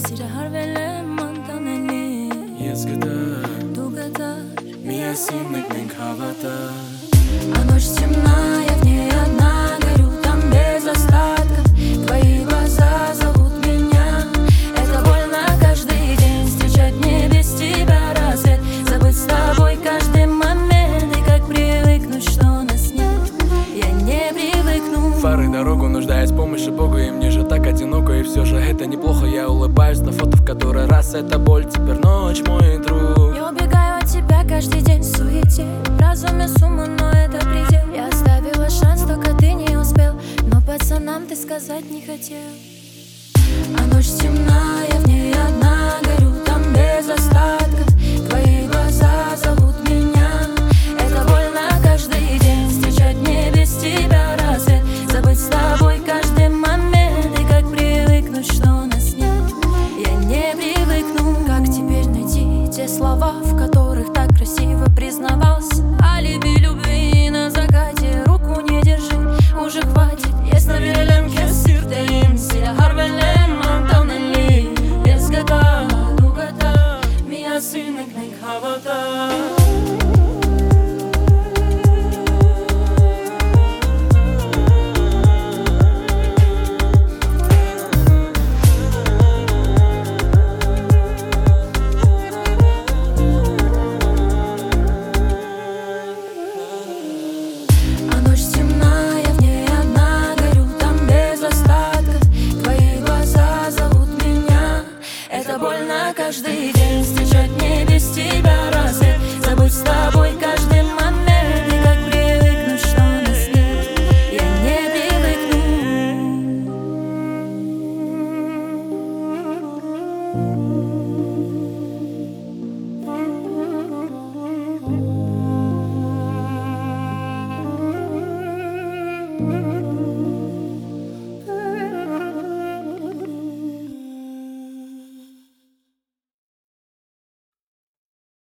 Si harvele mantaneli Езгата, дугата. мия синник хавата. А ночь темна, я в ней одна, горю там без остатка. Твои глаза зовут меня. Это больно каждый день встречать мне без тебя рассвет. Забыть с тобой каждый момент. И как привыкнуть, что нас нет, я не привыкну. Фары дорогу, нуждаясь в помощи Бога. И мне же так одиноко, и все же это неплохо. Я улыбаюсь на фото, в который раз это боль. Теперь ночь, мой друг. Я убегаю от тебя каждый день в суете. В разуме сумма, но это предел. Я оставила шанс, только ты не успел. Но пацанам ты сказать не хотел. А ночь темна, я в ней одна, горю там без остатка. Твои глаза зовут меня. Это больно каждый день встречать мне без тебя рассвет. Забыть с тобой каждый момент. И как привыкнуть, что нас нет, я не привыкну. Как теперь найти те слова, в которых так красиво признавался? Алиби любви на закате, руку не держи, уже хватит. Если верим кесиртеим, силя харвелем мантанели. Езгата, дугата, мия синник хавата.